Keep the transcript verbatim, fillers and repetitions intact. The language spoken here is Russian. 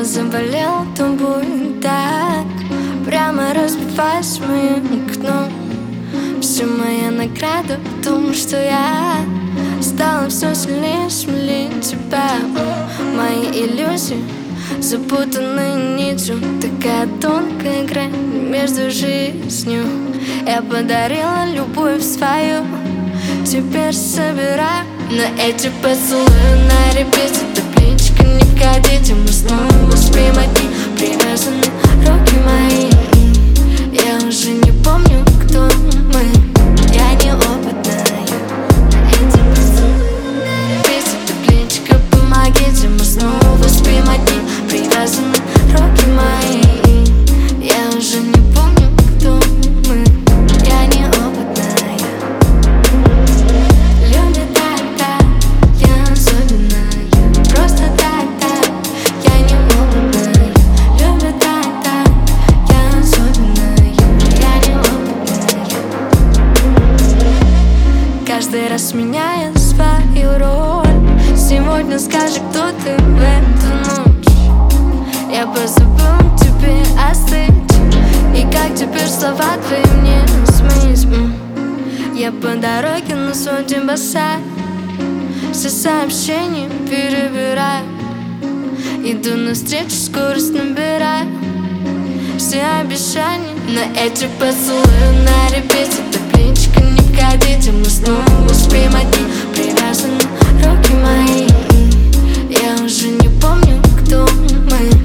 Снова заболел, то будет так. Прямо разбиваясь в моим окном. Вся моя награда в том, что я стала все сильнее, смелее тебя. Мои иллюзии запутанной нитью, такая тонкая грань между жизнью. Я подарила любовь свою, теперь собираю на эти поцелуи на репите. Табличка не катите, мы снова с примати привязаны руки мои. Я уже не помню, кто мы, я неопытная. Эти поцелуи на репите. Табличка, помогите, мы снова с примати привязаны руки мои. Я уже не помню, кто мы, я неопытная. Любит так-так, я особенная. Просто так-так, я неопытная. Любит так-так, я особенная. Я неопытная. Каждый раз меняя свою роль. Сегодня скажи, кто ты в эту ночь. Я позабыл тебе остыть. И как теперь слова твои мне смыть? Я по дороге на свой день босая, все сообщения перебираю. Иду навстречу, скорость набираю. Все обещания на эти поцелуи на репите. Табличка не катите, мы снова с примати привязаны руки мои. Я уже не помню, кто мы.